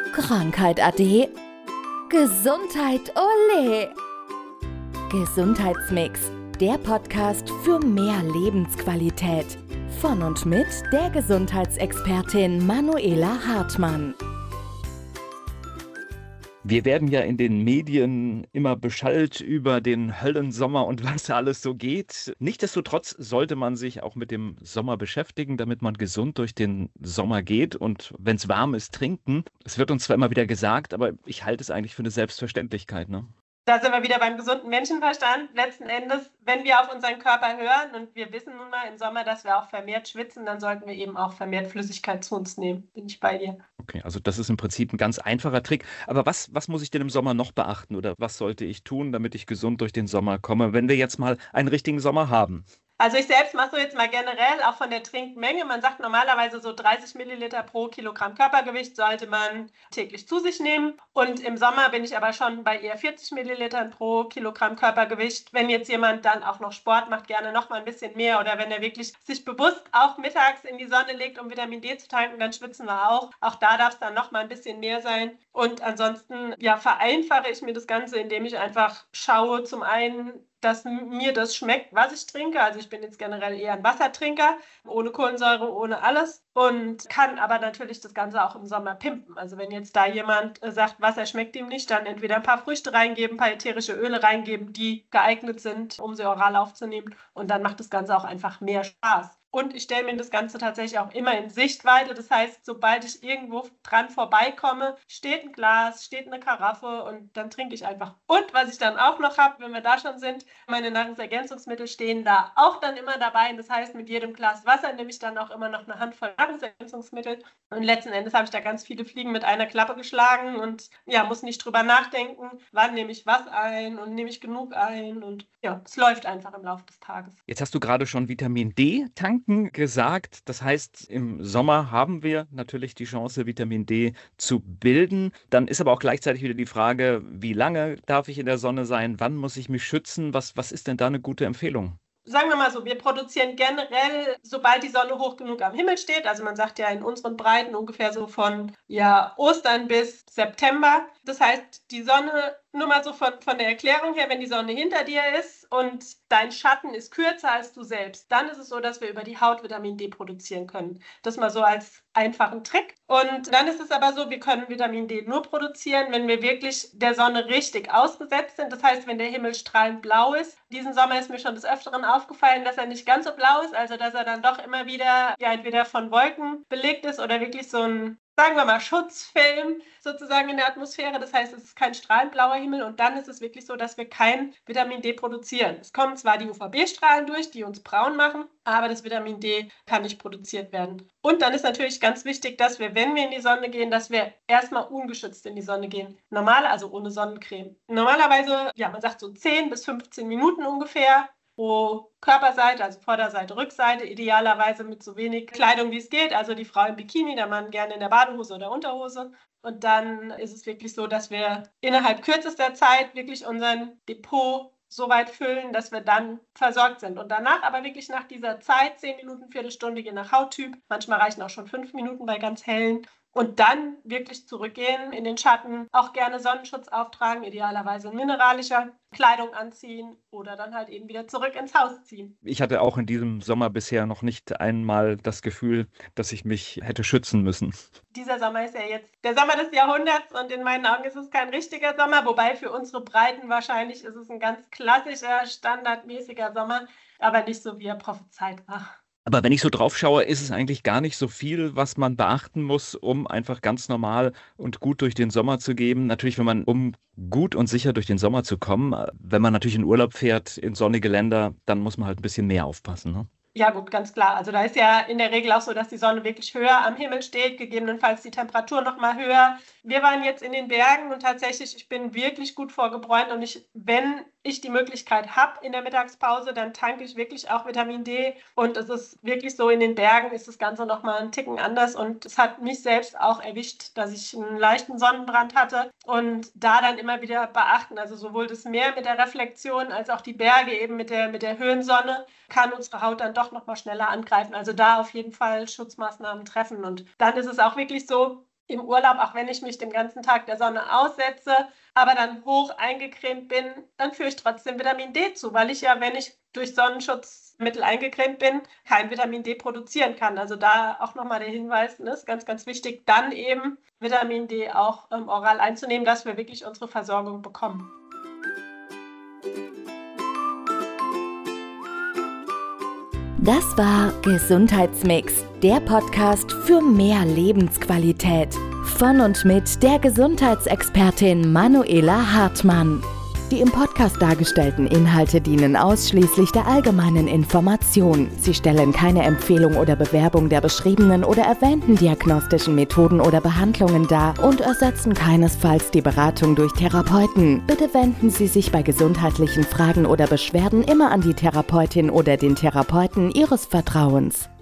Krankheit ade. Gesundheit ole. Gesundheitsmix, der Podcast für mehr Lebensqualität. Von und mit der Gesundheitsexpertin Manuela Hartmann. Wir werden ja in den Medien immer beschallt über den Höllensommer und was da alles so geht. Nichtsdestotrotz sollte man sich auch mit dem Sommer beschäftigen, damit man gesund durch den Sommer geht und wenn es warm ist, trinken. Es wird uns zwar immer wieder gesagt, aber ich halte es eigentlich für eine Selbstverständlichkeit, ne? Da sind wir wieder beim gesunden Menschenverstand. Letzten Endes, wenn wir auf unseren Körper hören und wir wissen nun mal im Sommer, dass wir auch vermehrt schwitzen, dann sollten wir eben auch vermehrt Flüssigkeit zu uns nehmen. Bin ich bei dir. Okay, also das ist im Prinzip ein ganz einfacher Trick. Aber was muss ich denn im Sommer noch beachten oder was sollte ich tun, damit ich gesund durch den Sommer komme, wenn wir jetzt mal einen richtigen Sommer haben? Also ich selbst mache so jetzt mal generell auch von der Trinkmenge. Man sagt normalerweise so 30 Milliliter pro Kilogramm Körpergewicht sollte man täglich zu sich nehmen. Und im Sommer bin ich aber schon bei eher 40 Millilitern pro Kilogramm Körpergewicht. Wenn jetzt jemand dann auch noch Sport macht, gerne noch mal ein bisschen mehr. Oder wenn er wirklich sich bewusst auch mittags in die Sonne legt, um Vitamin D zu tanken, dann schwitzen wir auch. Auch da darf es dann noch mal ein bisschen mehr sein. Und ansonsten vereinfache ich mir das Ganze, indem ich einfach schaue, zum einen, dass mir das schmeckt, was ich trinke. Also ich bin jetzt generell eher ein Wassertrinker, ohne Kohlensäure, ohne alles. Und kann aber natürlich das Ganze auch im Sommer pimpen. Also wenn jetzt da jemand sagt, Wasser schmeckt ihm nicht, dann entweder ein paar Früchte reingeben, ein paar ätherische Öle reingeben, die geeignet sind, um sie oral aufzunehmen. Und dann macht das Ganze auch einfach mehr Spaß. Und ich stelle mir das Ganze tatsächlich auch immer in Sichtweite. Das heißt, sobald ich irgendwo dran vorbeikomme, steht ein Glas, steht eine Karaffe und dann trinke ich einfach. Und was ich dann auch noch habe, wenn wir da schon sind, meine Nahrungsergänzungsmittel stehen da auch dann immer dabei. Das heißt, mit jedem Glas Wasser nehme ich dann auch immer noch eine Handvoll Nahrungsergänzungsmittel. Und letzten Endes habe ich da ganz viele Fliegen mit einer Klappe geschlagen und muss nicht drüber nachdenken, wann nehme ich was ein und nehme ich genug ein. Und es läuft einfach im Laufe des Tages. Jetzt hast du gerade schon Vitamin D tanken gesagt. Das heißt, im Sommer haben wir natürlich die Chance, Vitamin D zu bilden. Dann ist aber auch gleichzeitig wieder die Frage, wie lange darf ich in der Sonne sein? Wann muss ich mich schützen? Was ist denn da eine gute Empfehlung? Sagen wir mal so, wir produzieren generell, sobald die Sonne hoch genug am Himmel steht, also man sagt ja in unseren Breiten ungefähr so von Ostern bis September. Das heißt, die Sonne, nur mal so von der Erklärung her, wenn die Sonne hinter dir ist und dein Schatten ist kürzer als du selbst, dann ist es so, dass wir über die Haut Vitamin D produzieren können. Das mal so als einfachen Trick. Und dann ist es aber so, wir können Vitamin D nur produzieren, wenn wir wirklich der Sonne richtig ausgesetzt sind. Das heißt, wenn der Himmel strahlend blau ist. Diesen Sommer ist mir schon des Öfteren aufgefallen, dass er nicht ganz so blau ist, also dass er dann doch immer wieder entweder von Wolken belegt ist oder wirklich so ein, sagen wir mal, Schutzfilm sozusagen in der Atmosphäre. Das heißt, es ist kein strahlend blauer Himmel und dann ist es wirklich so, dass wir kein Vitamin D produzieren. Es kommen zwar die UVB-Strahlen durch, die uns braun machen, aber das Vitamin D kann nicht produziert werden. Und dann ist natürlich ganz wichtig, dass wir, wenn wir in die Sonne gehen, dass wir erstmal ungeschützt in die Sonne gehen. Also ohne Sonnencreme. Normalerweise, man sagt so 10 bis 15 Minuten ungefähr pro Körperseite, also Vorderseite, Rückseite, idealerweise mit so wenig Kleidung wie es geht, also die Frau im Bikini, der Mann gerne in der Badehose oder Unterhose. Und dann ist es wirklich so, dass wir innerhalb kürzester Zeit wirklich unseren Depot so weit füllen, dass wir dann versorgt sind. Und danach aber wirklich nach dieser Zeit, 10 Minuten, Viertelstunde, je nach Hauttyp, manchmal reichen auch schon 5 Minuten bei ganz hellen, und dann wirklich zurückgehen in den Schatten, auch gerne Sonnenschutz auftragen, idealerweise in mineralischer Kleidung anziehen oder dann halt eben wieder zurück ins Haus ziehen. Ich hatte auch in diesem Sommer bisher noch nicht einmal das Gefühl, dass ich mich hätte schützen müssen. Dieser Sommer ist ja jetzt der Sommer des Jahrhunderts und in meinen Augen ist es kein richtiger Sommer, wobei für unsere Breiten wahrscheinlich ist es ein ganz klassischer, standardmäßiger Sommer, aber nicht so, wie er prophezeit war. Aber wenn ich so drauf schaue, ist es eigentlich gar nicht so viel, was man beachten muss, um einfach ganz normal und gut durch den Sommer zu gehen. Natürlich, um gut und sicher durch den Sommer zu kommen, wenn man natürlich in Urlaub fährt, in sonnige Länder, dann muss man halt ein bisschen mehr aufpassen, ne? Ja gut, ganz klar. Also da ist ja in der Regel auch so, dass die Sonne wirklich höher am Himmel steht, gegebenenfalls die Temperatur noch mal höher. Wir waren jetzt in den Bergen und tatsächlich, ich bin wirklich gut vorgebräunt und wenn ich die Möglichkeit habe in der Mittagspause, dann tanke ich wirklich auch Vitamin D und es ist wirklich so, in den Bergen ist das Ganze noch mal einen Ticken anders und es hat mich selbst auch erwischt, dass ich einen leichten Sonnenbrand hatte und da dann immer wieder beachten, also sowohl das Meer mit der Reflexion als auch die Berge eben mit der Höhensonne kann unsere Haut dann doch noch mal schneller angreifen. Also da auf jeden Fall Schutzmaßnahmen treffen und dann ist es auch wirklich so, im Urlaub, auch wenn ich mich den ganzen Tag der Sonne aussetze, aber dann hoch eingecremt bin, dann führe ich trotzdem Vitamin D zu, weil ich ja, wenn ich durch Sonnenschutzmittel eingecremt bin, kein Vitamin D produzieren kann. Also da auch nochmal der Hinweis, ne, ist ganz, ganz wichtig, dann eben Vitamin D auch oral einzunehmen, dass wir wirklich unsere Versorgung bekommen. Das war Gesundheitsmix, der Podcast für mehr Lebensqualität. Von und mit der Gesundheitsexpertin Manuela Hartmann. Die im Podcast dargestellten Inhalte dienen ausschließlich der allgemeinen Information. Sie stellen keine Empfehlung oder Bewerbung der beschriebenen oder erwähnten diagnostischen Methoden oder Behandlungen dar und ersetzen keinesfalls die Beratung durch Therapeuten. Bitte wenden Sie sich bei gesundheitlichen Fragen oder Beschwerden immer an die Therapeutin oder den Therapeuten Ihres Vertrauens.